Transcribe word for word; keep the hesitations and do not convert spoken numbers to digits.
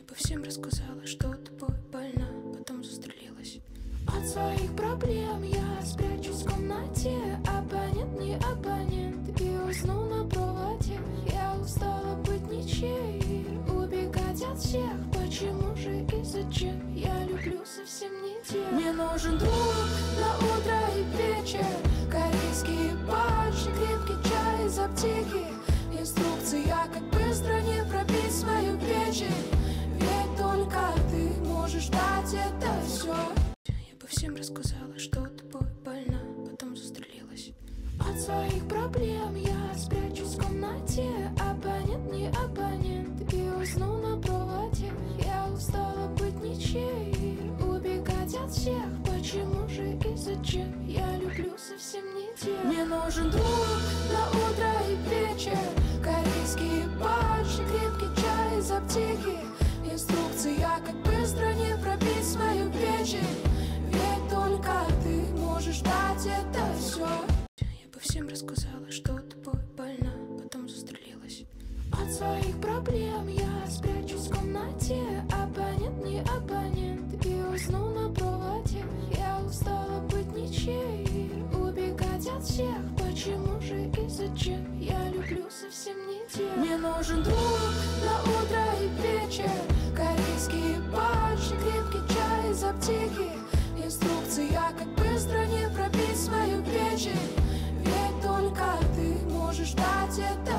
бы всем рассказала, что тобой больна, потом застрелилась. От своих проблем я спрячусь в комнате. Абонент не абонент, и усну на проводе. Я устала быть ничьей и убегать от всех. Почему же и зачем? Я люблю совсем не тех. Мне нужен друг на утро и вечер. Корейские патчи, крепкий чай из аптеки. Инструкция, как быстро не пробить свою печень. Ведь только ты можешь дать это все. Я бы всем рассказала, что тобой больна, потом застрелилась. От своих проблем я спрячусь в комнате. Абонент не абонент, и усну на проводе. Я устала быть ничьей и убегать от всех. Почему же и зачем? Я люблю совсем не тех. Мне нужен друг на утро и вечер. Корейские патчи, крепкий чай из аптеки. Инструкция, как быстро не пробить свою печень. Ведь только ты можешь дать это все. Я бы всем рассказала, что тобой больна, потом застрелилась. От своих проблем я спрячусь в комнате. Абонент не абонент, и усну на проводе. Я устала быть ничьей и убегать от всех. Почему же и зачем? Я люблю совсем не тех. Мне нужен друг на утро и вечер. Корейские патчи, крепкий чай из аптеки. Инструкция, как быстро не пробить свою печень. Ведь только ты можешь дать это